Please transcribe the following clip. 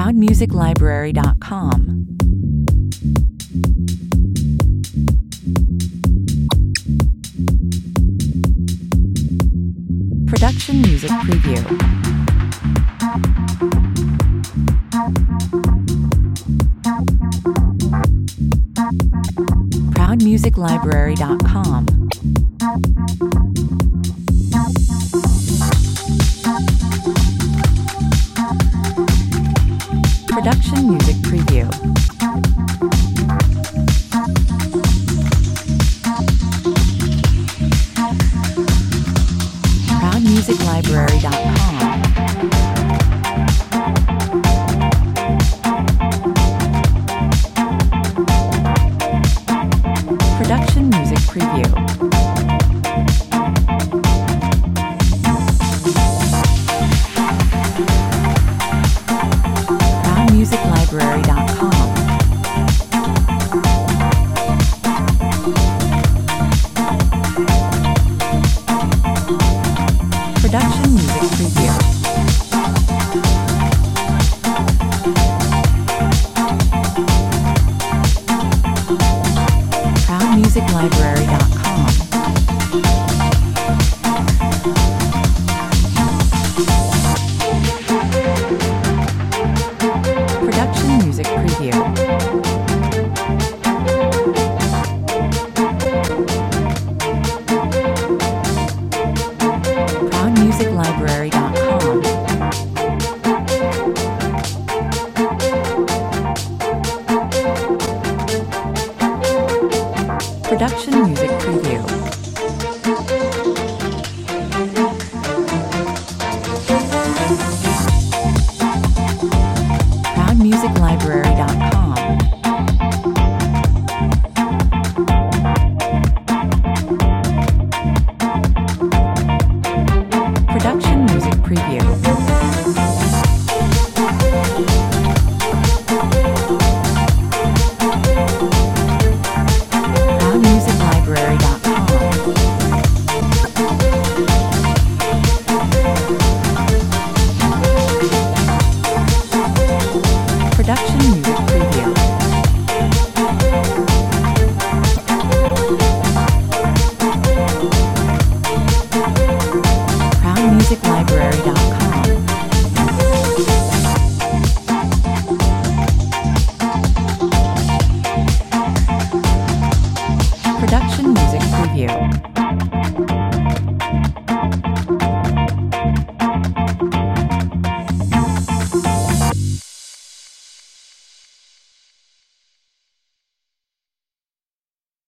ProudMusicLibrary.com. Production Music Preview. ProudMusicLibrary.com. Production Music Preview. ProudMusicLibrary.com. Production Music Preview. ProudMusicLibrary.com. Production Music Preview. ProudMusicLibrary.com. Production Music Preview. ProudMusicLibrary.com. Production Music Preview. ProudMusicLibrary.com. Production Music Preview. ProudMusicLibrary.com. Production Music Preview. ProudMusicLibrary.com.